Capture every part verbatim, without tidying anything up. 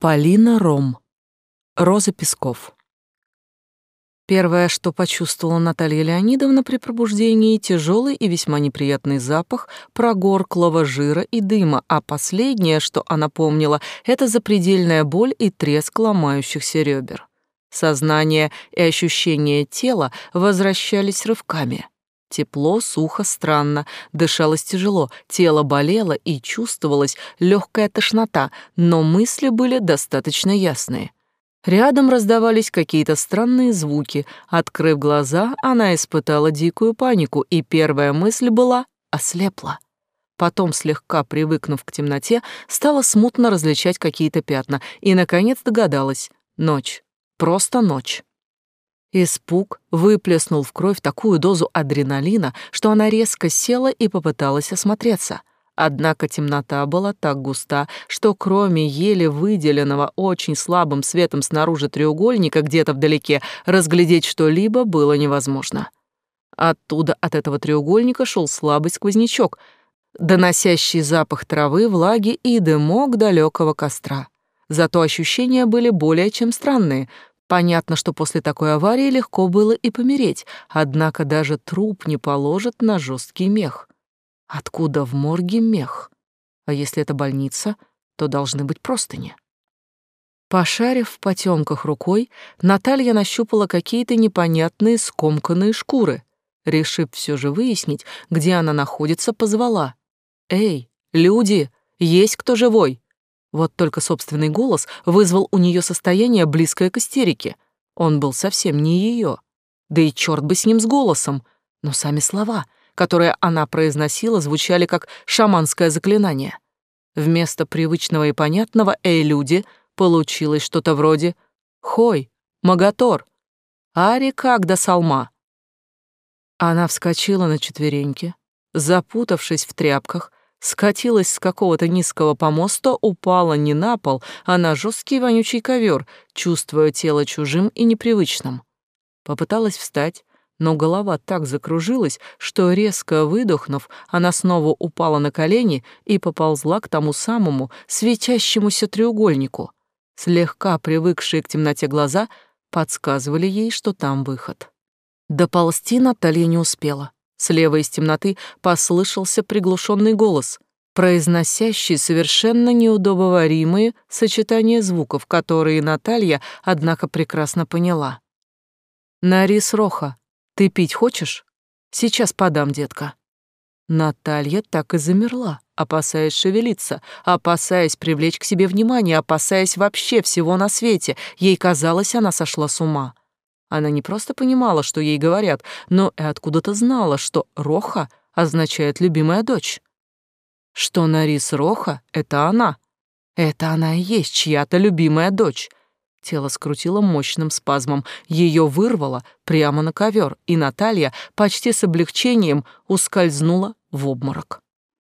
Полина Ром. Роза Песков. Первое, что почувствовала Наталья Леонидовна при пробуждении, тяжелый и весьма неприятный запах прогорклого жира и дыма, а последнее, что она помнила, это запредельная боль и треск ломающихся ребер. Сознание и ощущение тела возвращались рывками. Тепло, сухо, странно, дышалось тяжело, тело болело и чувствовалась легкая тошнота, но мысли были достаточно ясные. Рядом раздавались какие-то странные звуки. Открыв глаза, она испытала дикую панику, и первая мысль была «ослепла». Потом, слегка привыкнув к темноте, стала смутно различать какие-то пятна и, наконец, догадалась — ночь, просто ночь. Испуг выплеснул в кровь такую дозу адреналина, что она резко села и попыталась осмотреться. Однако темнота была так густа, что кроме еле выделенного очень слабым светом снаружи треугольника где-то вдалеке разглядеть что-либо было невозможно. Оттуда, от этого треугольника, шел слабый сквознячок, доносящий запах травы, влаги и дымок далекого костра. Зато ощущения были более чем странные. Понятно, что после такой аварии легко было и помереть, однако даже труп не положат на жесткий мех. Откуда в морге мех? А если это больница, то должны быть простыни. Пошарив в потемках рукой, Наталья нащупала какие-то непонятные скомканные шкуры. Решив все же выяснить, где она находится, позвала: «Эй, люди, есть кто живой?» Вот только собственный голос вызвал у нее состояние, близкое к истерике. Он был совсем не ее. Да и черт бы с ним, с голосом. Но сами слова, которые она произносила, звучали как шаманское заклинание. Вместо привычного и понятного «эй, люди» получилось что-то вроде «хой, магатор, ари как да салма». Она вскочила на четвереньки, запутавшись в тряпках, скатилась с какого-то низкого помоста, упала не на пол, а на жесткий вонючий ковер, чувствуя тело чужим и непривычным. Попыталась встать, но голова так закружилась, что, резко выдохнув, она снова упала на колени и поползла к тому самому светящемуся треугольнику. Слегка привыкшие к темноте глаза подсказывали ей, что там выход. Доползти Наталья не успела. Слева из темноты послышался приглушенный голос, произносящий совершенно неудобоваримые сочетания звуков, которые Наталья, однако, прекрасно поняла. «Нарис Роха, ты пить хочешь? Сейчас подам, детка». Наталья так и замерла, опасаясь шевелиться, опасаясь привлечь к себе внимание, опасаясь вообще всего на свете. Ей казалось, она сошла с ума. Она не просто понимала, что ей говорят, но и откуда-то знала, что Роха означает «любимая дочь». Что Нарис Роха — это она. Это она и есть чья-то любимая дочь. Тело скрутило мощным спазмом, ее вырвало прямо на ковер, и Наталья почти с облегчением ускользнула в обморок.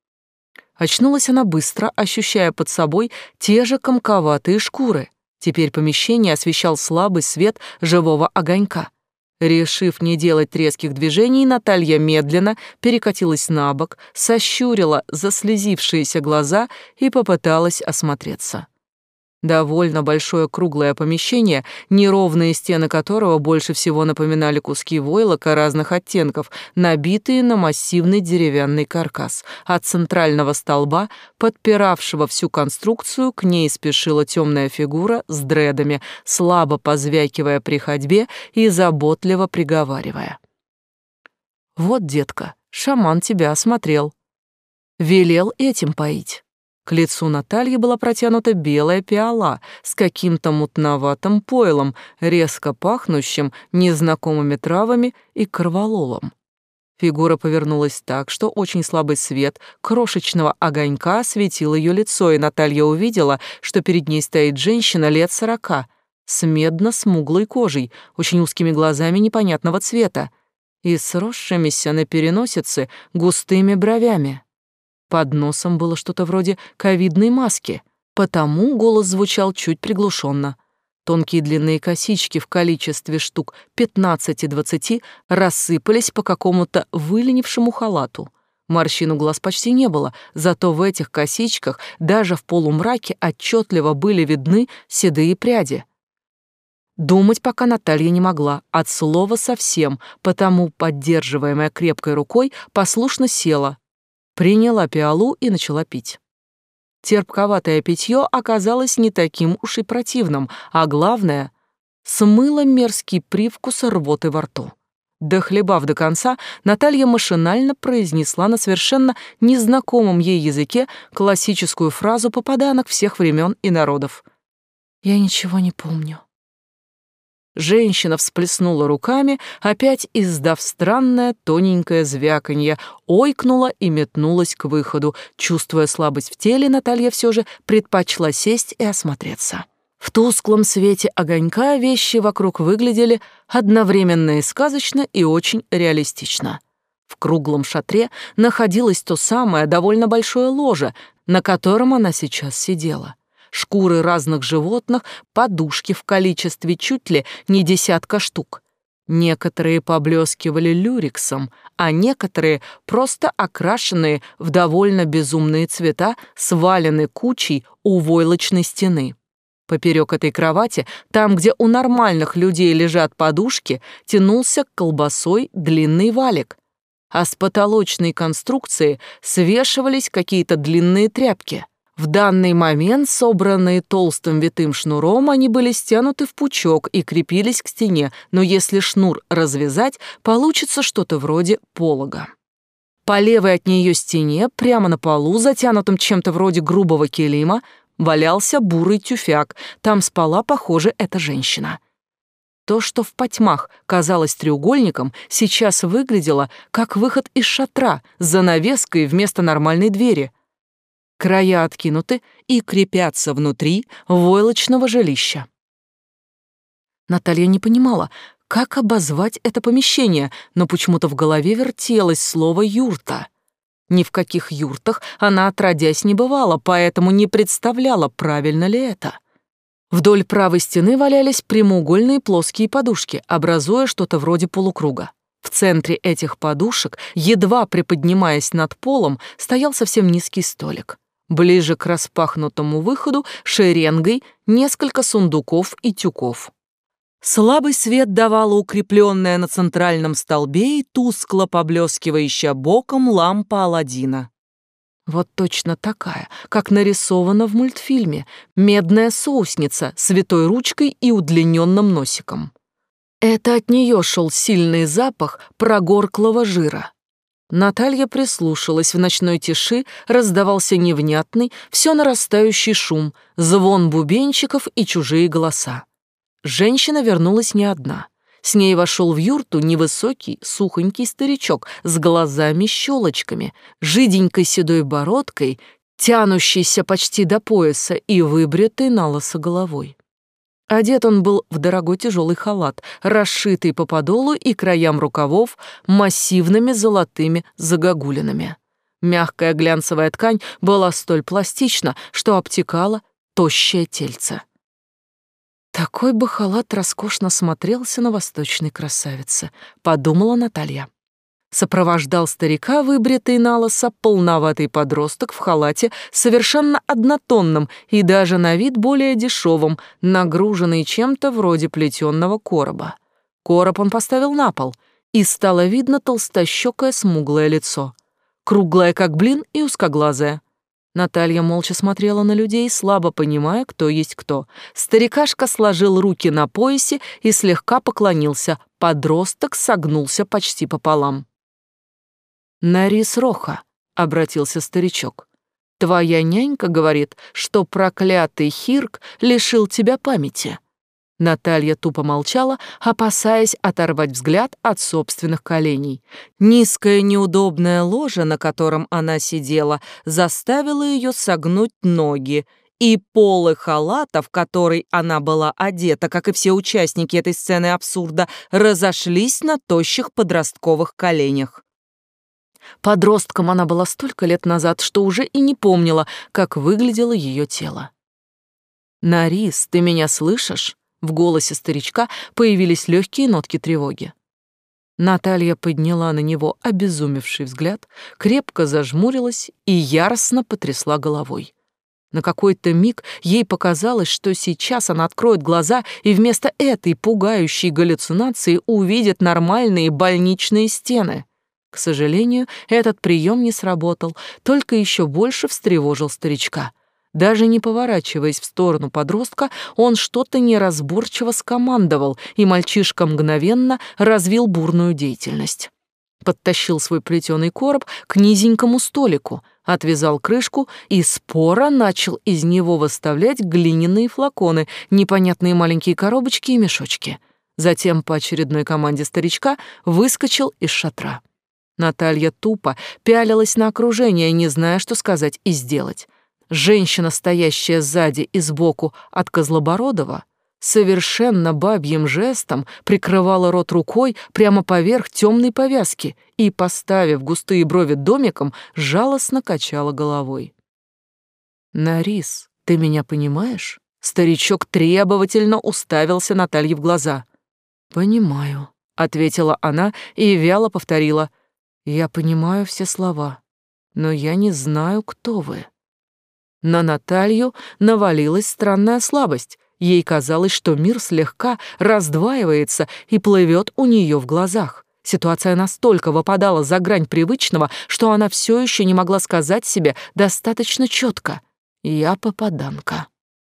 Очнулась она быстро, ощущая под собой те же комковатые шкуры. Теперь помещение освещал слабый свет живого огонька. Решив не делать резких движений, Наталья медленно перекатилась на бок, сощурила заслезившиеся глаза и попыталась осмотреться. Довольно большое круглое помещение, неровные стены которого больше всего напоминали куски войлока разных оттенков, набитые на массивный деревянный каркас. От центрального столба, подпиравшего всю конструкцию, к ней спешила темная фигура с дредами, слабо позвякивая при ходьбе и заботливо приговаривая: «Вот, детка, шаман тебя осмотрел. Велел этим поить». К лицу Натальи была протянута белая пиала с каким-то мутноватым пойлом, резко пахнущим незнакомыми травами и корвалолом. Фигура повернулась так, что очень слабый свет крошечного огонька осветил ее лицо, и Наталья увидела, что перед ней стоит женщина лет сорока, с медно-смуглой кожей, очень узкими глазами непонятного цвета и сросшимися на переносице густыми бровями. Под носом было что-то вроде ковидной маски, потому голос звучал чуть приглушенно. Тонкие длинные косички в количестве штук пятнадцати-двадцати рассыпались по какому-то выленившему халату. Морщин у глаз почти не было, зато в этих косичках даже в полумраке отчетливо были видны седые пряди. Думать пока Наталья не могла, от слова совсем, потому, поддерживаемая крепкой рукой, послушно села, приняла пиалу и начала пить. Терпковатое питье оказалось не таким уж и противным, а главное, смыло мерзкий привкус рвоты во рту. Дохлебав до конца, Наталья машинально произнесла на совершенно незнакомом ей языке классическую фразу попаданок всех времен и народов. «Я ничего не помню». Женщина всплеснула руками, опять издав странное тоненькое звяканье, ойкнула и метнулась к выходу. Чувствуя слабость в теле, Наталья все же предпочла сесть и осмотреться. В тусклом свете огонька вещи вокруг выглядели одновременно и сказочно, и очень реалистично. В круглом шатре находилось то самое довольно большое ложе, на котором она сейчас сидела. Шкуры разных животных, подушки в количестве чуть ли не десятка штук. Некоторые поблескивали люрексом, а некоторые, просто окрашенные в довольно безумные цвета, свалены кучей у войлочной стены. Поперек этой кровати, там, где у нормальных людей лежат подушки, тянулся колбасой длинный валик, а с потолочной конструкции свешивались какие-то длинные тряпки. В данный момент, собранные толстым витым шнуром, они были стянуты в пучок и крепились к стене, но если шнур развязать, получится что-то вроде полога. По левой от нее стене, прямо на полу, затянутым чем-то вроде грубого килима, валялся бурый тюфяк. Там спала, похоже, эта женщина. То, что в потьмах казалось треугольником, сейчас выглядело как выход из шатра с занавеской вместо нормальной двери. Края откинуты и крепятся внутри войлочного жилища. Наталья не понимала, как обозвать это помещение, но почему-то в голове вертелось слово «юрта». Ни в каких юртах она отродясь не бывала, поэтому не представляла, правильно ли это. Вдоль правой стены валялись прямоугольные плоские подушки, образуя что-то вроде полукруга. В центре этих подушек, едва приподнимаясь над полом, стоял совсем низкий столик. Ближе к распахнутому выходу шеренгой несколько сундуков и тюков. Слабый свет давала укрепленная на центральном столбе и тускло поблескивающая боком лампа Аладдина. Вот точно такая, как нарисована в мультфильме, медная соусница с витой ручкой и удлиненным носиком. Это от нее шел сильный запах прогорклого жира. Наталья прислушалась, в ночной тиши раздавался невнятный, все нарастающий шум, звон бубенчиков и чужие голоса. Женщина вернулась не одна. С ней вошел в юрту невысокий, сухонький старичок с глазами-щелочками, жиденькой седой бородкой, тянущейся почти до пояса и выбритой налысо головой. Одет он был в дорогой тяжелый халат, расшитый по подолу и краям рукавов массивными золотыми загогулинами. Мягкая глянцевая ткань была столь пластична, что обтекала тощее тельце. Такой бы халат роскошно смотрелся на восточной красавице, подумала Наталья. Сопровождал старика, выбритый налысо, полноватый подросток в халате, совершенно однотонном и даже на вид более дешевым, нагруженный чем-то вроде плетенного короба. Короб он поставил на пол, и стало видно толстощекое смуглое лицо, круглое как блин и узкоглазое. Наталья молча смотрела на людей, слабо понимая, кто есть кто. Старикашка сложил руки на поясе и слегка поклонился, подросток согнулся почти пополам. «Нарис Роха», — обратился старичок, — «твоя нянька говорит, что проклятый Хирк лишил тебя памяти». Наталья тупо молчала, опасаясь оторвать взгляд от собственных коленей. Низкое неудобное ложе, на котором она сидела, заставило ее согнуть ноги, и полы халата, в который она была одета, как и все участники этой сцены абсурда, разошлись на тощих подростковых коленях. Подростком она была столько лет назад, что уже и не помнила, как выглядело ее тело. «Нарис, ты меня слышишь?» В голосе старичка появились легкие нотки тревоги. Наталья подняла на него обезумевший взгляд, крепко зажмурилась и яростно потрясла головой. На какой-то миг ей показалось, что сейчас она откроет глаза и вместо этой пугающей галлюцинации увидит нормальные больничные стены. К сожалению, этот прием не сработал, только еще больше встревожил старичка. Даже не поворачиваясь в сторону подростка, он что-то неразборчиво скомандовал, и мальчишка мгновенно развил бурную деятельность. Подтащил свой плетеный короб к низенькому столику, отвязал крышку и споро начал из него выставлять глиняные флаконы, непонятные маленькие коробочки и мешочки. Затем по очередной команде старичка выскочил из шатра. Наталья тупо пялилась на окружение, не зная, что сказать и сделать. Женщина, стоящая сзади и сбоку от Козлобородова, совершенно бабьим жестом прикрывала рот рукой прямо поверх темной повязки и, поставив густые брови домиком, жалостно качала головой. «Нарис, ты меня понимаешь?» Старичок требовательно уставился Наталье в глаза. «Понимаю», — ответила она и вяло повторила. «Я понимаю все слова, но я не знаю, кто вы». На Наталью навалилась странная слабость. Ей казалось, что мир слегка раздваивается и плывет у нее в глазах. Ситуация настолько выпадала за грань привычного, что она все еще не могла сказать себе достаточно четко: «Я попаданка».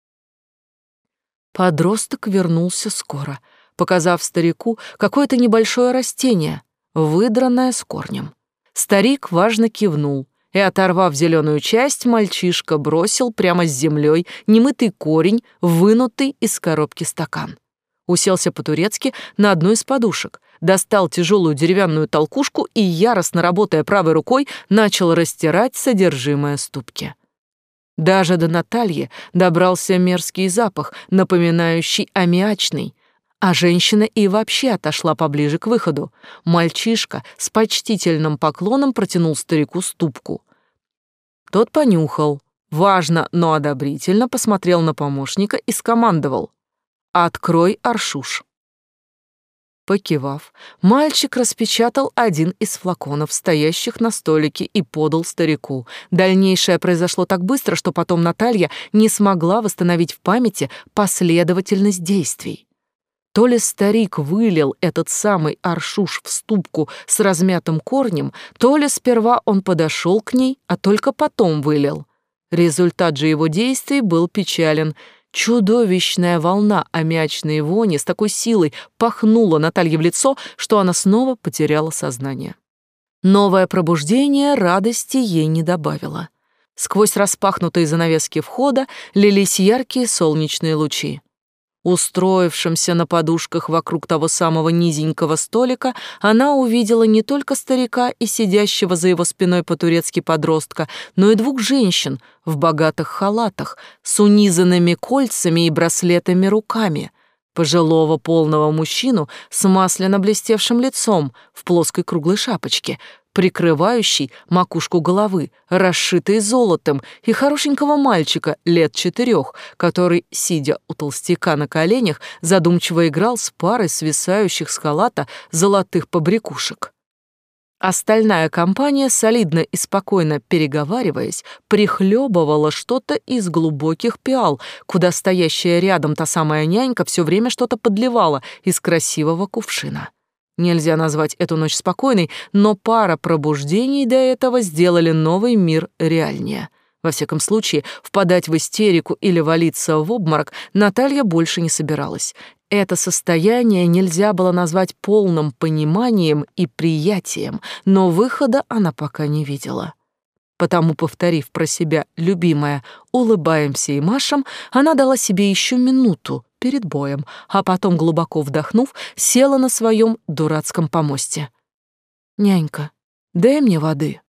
Подросток вернулся скоро, показав старику какое-то небольшое растение, выдранное с корнем. Старик важно кивнул, и, оторвав зеленую часть, мальчишка бросил прямо с землей немытый корень, вынутый из коробки стакан. Уселся по-турецки на одну из подушек, достал тяжелую деревянную толкушку и, яростно работая правой рукой, начал растирать содержимое ступки. Даже до Натальи добрался мерзкий запах, напоминающий аммиачный, а женщина и вообще отошла поближе к выходу. Мальчишка с почтительным поклоном протянул старику ступку. Тот понюхал, важно, но одобрительно посмотрел на помощника и скомандовал: «Открой аршуш». Покивав, мальчик распечатал один из флаконов, стоящих на столике, и подал старику. Дальнейшее произошло так быстро, что потом Наталья не смогла восстановить в памяти последовательность действий. То ли старик вылил этот самый аршуш в ступку с размятым корнем, то ли сперва он подошел к ней, а только потом вылил. Результат же его действий был печален. Чудовищная волна аммиачной вони с такой силой пахнула Наталье в лицо, что она снова потеряла сознание. Новое пробуждение радости ей не добавило. Сквозь распахнутые занавески входа лились яркие солнечные лучи. Устроившимся на подушках вокруг того самого низенького столика, она увидела не только старика и сидящего за его спиной по-турецки подростка, но и двух женщин в богатых халатах с унизанными кольцами и браслетами руками, пожилого полного мужчину с масляно блестевшим лицом в плоской круглой шапочке, прикрывающий макушку головы, расшитой золотом, и хорошенького мальчика лет четырех, который, сидя у толстяка на коленях, задумчиво играл с парой свисающих с халата золотых побрякушек. Остальная компания, солидно и спокойно переговариваясь, прихлебывала что-то из глубоких пиал, куда стоящая рядом та самая нянька все время что-то подливала из красивого кувшина. Нельзя назвать эту ночь спокойной, но пара пробуждений до этого сделали новый мир реальнее. Во всяком случае, впадать в истерику или валиться в обморок Наталья больше не собиралась. Это состояние нельзя было назвать полным пониманием и приятием, но выхода она пока не видела. Потому, повторив про себя любимое «улыбаемся и машем», она дала себе еще минуту перед боем, а потом, глубоко вдохнув, села на своем дурацком помосте. «Нянька, дай мне воды».